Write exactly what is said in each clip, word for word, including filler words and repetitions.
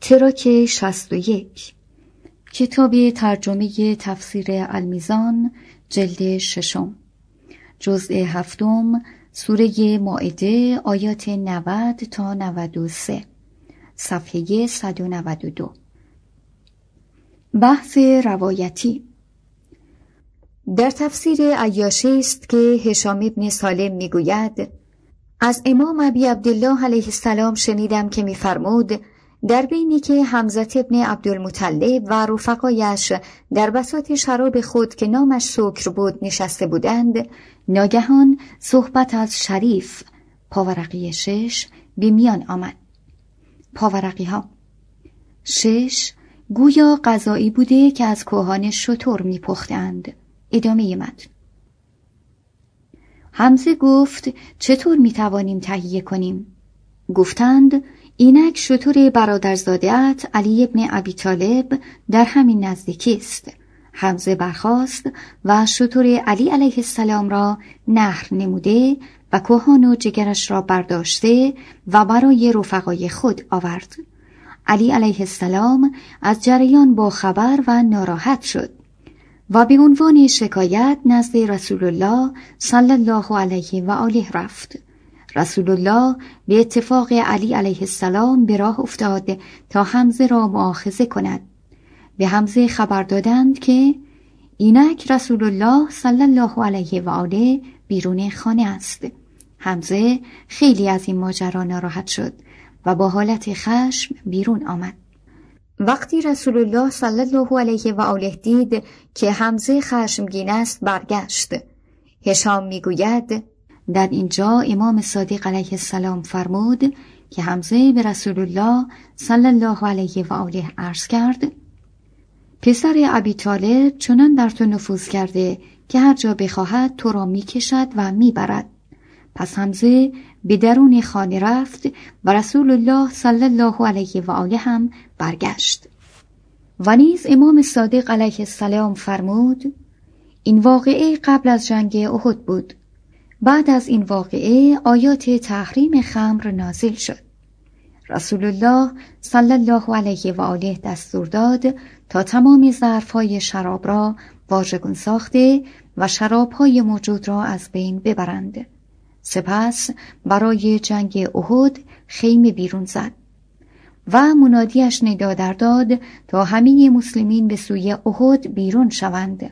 تراک شصت و یک، کتاب ترجمه تفسیر المیزان، جلد ششم، جزء هفتم، سوره مائده، آیات نود تا نود و سه، صفحه صد و نود و دو. بحث روایتی. در تفسیر عیاشی است که هشام ابن سالم میگوید از امام ابی عبدالله علیه السلام شنیدم که میفرمود در بینی که حمزه ابن عبدالمطلب و رفقایش در بساط شراب خود که نامش سکر بود نشسته بودند، ناگهان صحبت از شریف پاورقی شش به میان آمد. پاورقی ها شش گویا غذایی بوده که از کوهان شتر می پختند. ادامه متن. حمزه گفت چطور می توانیم تهیه کنیم؟ گفتند اینک شتر برادرزاده‌ات علی ابن ابی طالب در همین نزدیکی است. حمزه برخاست و شتر علی علیه السلام را نحر نموده و کوهان و جگرش را برداشته و برای رفقای خود آورد. علی علیه السلام از جریان با خبر و ناراحت شد و به عنوان شکایت نزد رسول الله صلی الله علیه و آله رفت. رسول الله به اتفاق علی علیه السلام به راه افتاد تا حمزه را مؤاخذه کند. به حمزه خبر دادند که اینک رسول الله صلی الله علیه و آله بیرون خانه است. حمزه خیلی از این ماجرا ناراحت شد و با حالت خشم بیرون آمد. وقتی رسول الله صلی الله علیه و آله دید که حمزه خشمگین است برگشت. هشام میگوید در اینجا امام صادق علیه السلام فرمود که حمزه به رسول الله صلی الله علیه و آله عرض کرد پسر ابی طالب چنان در تو نفوذ کرده که هر جا بخواهد تو را میکشد و میبرد. پس حمزه به درون خانه رفت و رسول الله صلی الله علیه و آله هم برگشت. و نیز امام صادق علیه السلام فرمود این واقعه قبل از جنگ احد بود. بعد از این واقعه آیات تحریم خمر نازل شد. رسول الله صلی الله علیه و آله دستور داد تا تمام ظرف‌های شراب را واژگون ساخته و شراب‌های موجود را از بین ببرند. سپس برای جنگ احد خیمه بیرون زد و منادیش ندا در داد تا همه مسلمین به سوی احد بیرون شوند.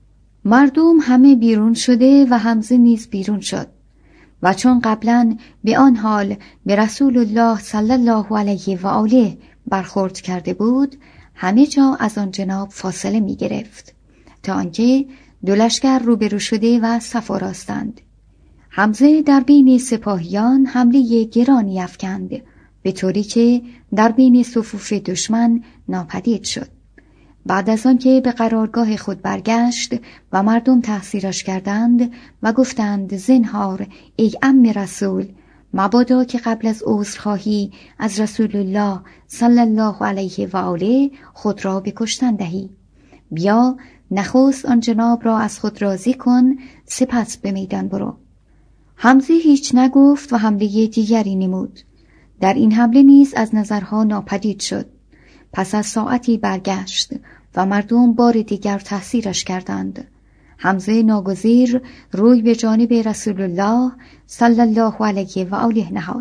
مردم همه بیرون شده و حمزه نیز بیرون شد و چون قبلا به آن حال به رسول الله صلی الله علیه و آله برخورد کرده بود، همه جا از آن جناب فاصله می گرفت تا آنکه دو لشکر روبرو شده و صف آراستند. حمزه در بین سپاهیان حمله گرانی افکند به طوری که در بین صفوف دشمن ناپدید شد. بعد از آن که به قرارگاه خود برگشت و مردم تحسیرش کردند و گفتند زنهار ای عم رسول، مبادا که قبل از عذرخواهی از رسول الله صلی الله علیه و آله خود را به کشتن دهی. بیا نخست آن جناب را از خود راضی کن، سپس به میدان برو. حمزه هیچ نگفت و حمله دیگری نمود. در این حمله نیز از نظرها ناپدید شد. پس از ساعتی برگشت و مردم بار دیگر تحسیرش کردند. حمزه ناگزیر روی به جانب رسول الله صلی الله علیه و آله نهاد.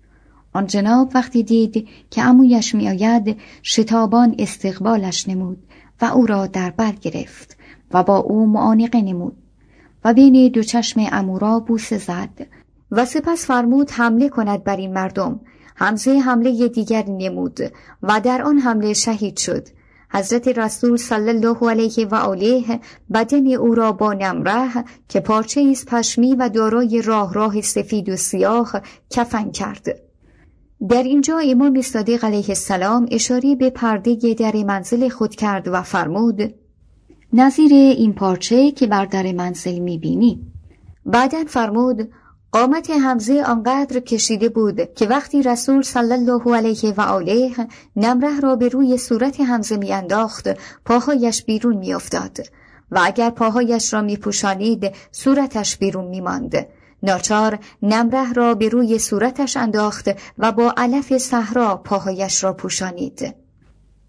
آن جناب وقتی دید که عمویش می آید شتابان استقبالش نمود و او را در بر گرفت و با او معانقه نمود و بین دو چشم عمو را بوسه زد و سپس فرمود حمله کند بر این مردم. حمزه حمله دیگر نمود و در آن حمله شهید شد. حضرت رسول صلی الله علیه و آله بدن او را با نمره که پارچه از پشمی و دارای راه راه سفید و سیاه کفن کرد. در اینجا امام صادق علیه السلام اشاره به پرده در منزل خود کرد و فرمود نظیر این پارچه که بر در منزل میبینی. بعداً فرمود قامت حمزه آنقدر کشیده بود که وقتی رسول صلی الله علیه و آله نمره را به روی صورت حمزه می انداخت پاهایش بیرون می افتاد و اگر پاهایش را می پوشانید صورتش بیرون می ماند. ناچار نمره را به روی صورتش انداخت و با علف صحرا پاهایش را پوشانید.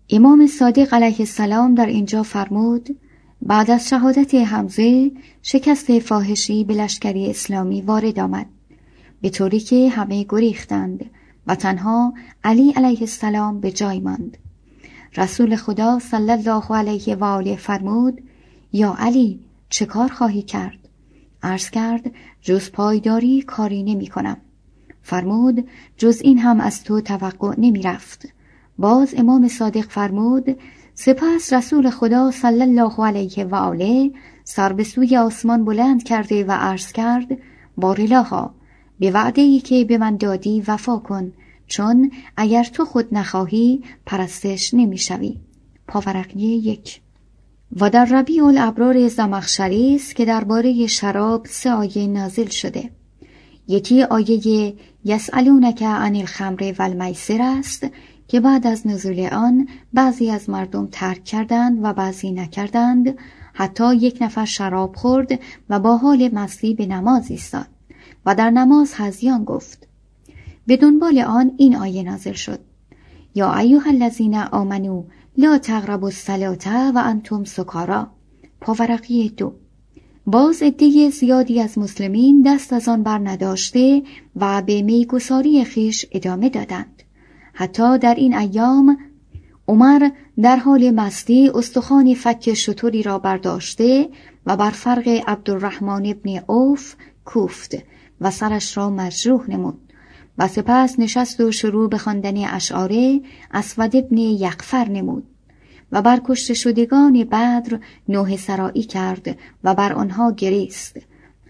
امام صادق علیه السلام در اینجا فرمود بعد از شهادت حمزه شکست فاحشی به لشکر اسلامی وارد آمد، به طوری که همه گریختند و تنها علی علیه السلام به جای ماند. رسول خدا صلی الله علیه و آله فرمود یا علی چه کار خواهی کرد؟ عرض کرد جز پایداری کاری نمی کنم. فرمود جز این هم از تو توقع نمی رفت. باز امام صادق فرمود سپس رسول خدا صلی الله علیه و آله سر به سوی آسمان بلند کرده و عرض کرد بارالها به وعده‌ای که به من دادی وفا کن، چون اگر تو خود نخواهی پرستش نمی شوی. پاورقی یک. و در ربیع الابرار زمخشری است که درباره شراب سه آیه نازل شده. یکی آیه یسألونک عن الخمر و المیسر است که بعد از نزول آن بعضی از مردم ترک کردند و بعضی نکردند، حتی یک نفر شراب خورد و با حال مستی به نماز ایستاد و در نماز هذیان گفت. به دنبال آن این آیه نازل شد یا ایها الذین آمنوا لا تقربوا الصلاة و انتم سکارا. پاورقی دو. باز عده زیادی از مسلمین دست از آن بر نداشته و به میگساری خیش ادامه دادند. حتی در این ایام عمر در حال مستی استخوان فک شتری را برداشته و بر فرق عبدالرحمن ابن عوف کوفت و سرش را مجروح نمود و سپس نشست و شروع به خواندن اشعار اسود ابن یغفر نمود و بر کشته شدگان بدر نوحه سرایی کرد و بر آنها گریست.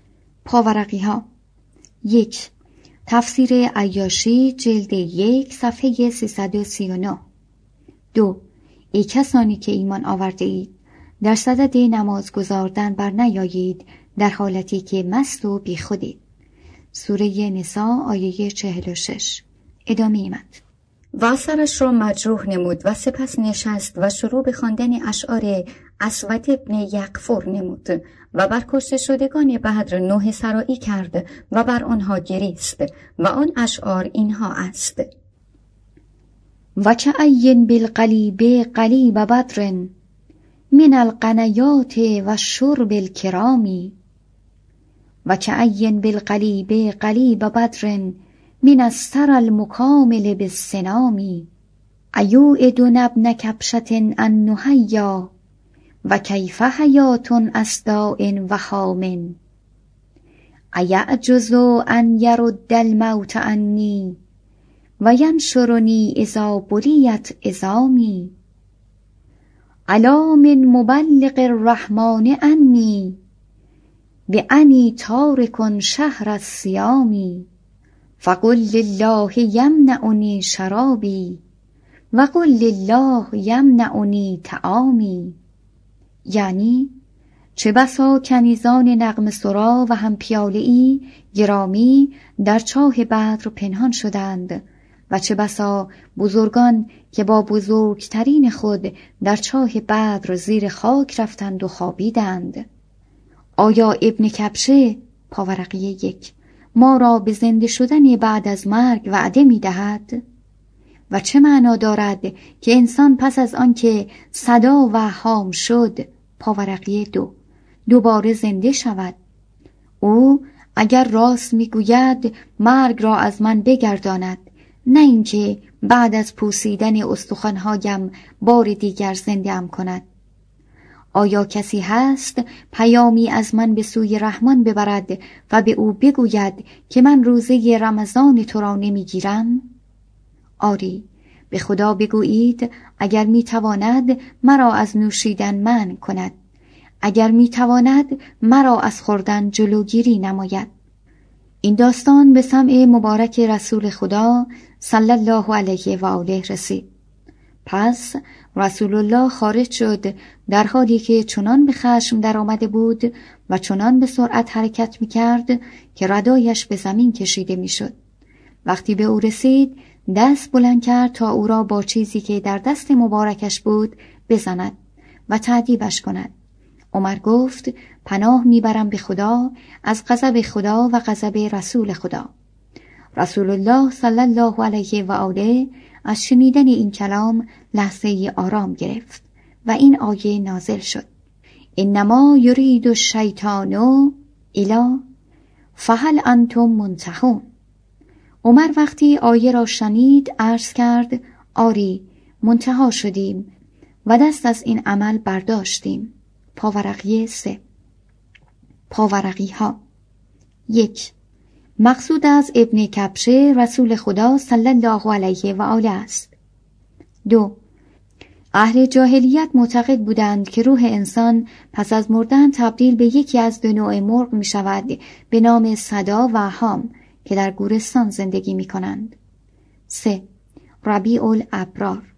پاورقی ها. یک. تفسیر عیاشی جلد یک صفحه سیصد و سی و نه. دو. ای کسانی که ایمان آورده اید در صدد نماز گزاردن بر نیایید در حالتی که مست و بی خودید. سوره نساء آیه چهل و شش. ادامه متن. و سرش را مجروح نمود و سپس نشست و شروع به خواندن اشعار اسود ابن یغفر نمود و بر کشته شدگان بدر نوحه سرایی کرد و بر آنها گریست و آن اشعار اینها است: و کأین بالقلیب قلیب بدر من القنیات و شرب الکرامی و کأین بالقلیب قلیب بدر من السر المکامل بالسنامی ایوعد ابن کبشة النهیا و کیف حیات اسداء و حام ایعجز ان یرد الموت عنی و ینشرنی اذا بلیت عظامی الا من مبلغ الرحمن عنی بانی تارک شهر الصیام فقل لله یمنعنی شرابی و قل لله یمنعنی طعامی. یعنی چه بسا کنیزان نغمه سرا و هم پیاله‌ای گرامی در چاه بدر پنهان شدند و چه بسا بزرگان که با بزرگترین خود در چاه بدر زیر خاک رفتند و خوابیدند. آیا ابن کبشه پاورقی یک ما را به زنده شدن بعد از مرگ وعده می دهد؟ و چه معنا دارد که انسان پس از آنکه صدا و حام شد پاورقی دو دوباره زنده شود؟ او اگر راست میگوید مرگ را از من بگرداند، نه اینکه بعد از پوسیدن استخوان‌هایم بار دیگر زنده ام کند. آیا کسی هست پیامی از من به سوی رحمان ببرد و به او بگوید که من روزه رمضان تو را نمیگیرم؟ آری، به خدا بگویید اگر میتواند مرا از نوشیدن منع کند، اگر میتواند مرا از خوردن جلوگیری نماید. این داستان به سمع مبارک رسول خدا صلی الله علیه و آله رسید. پس رسول الله خارج شد در حالی که چنان به خشم در آمده بود و چنان به سرعت حرکت میکرد که ردایش به زمین کشیده میشد. وقتی به او رسید دست بلند کرد تا او را با چیزی که در دست مبارکش بود بزند و تعذیبش کند. عمر گفت پناه میبرم به خدا از غضب خدا و غضب رسول خدا. رسول الله صلی الله علیه و آله از شنیدن این کلام لحظه آرام گرفت و این آیه نازل شد: انما یرید الشیطان الی فهل انتم منتهون. عمر وقتی آیه را شنید عرض کرد: آری، منتها شدیم و دست از این عمل برداشتیم. پاورقی سه. پاورقی ها: یک. مقصود از ابن کبشه رسول خدا صلی الله علیه و آله است. دو. اهل جاهلیت معتقد بودند که روح انسان پس از مردن تبدیل به یکی از دو نوع مرغ می شود به نام صدا و هام که در گورستان زندگی می کنند. سه. ربیع الابرار: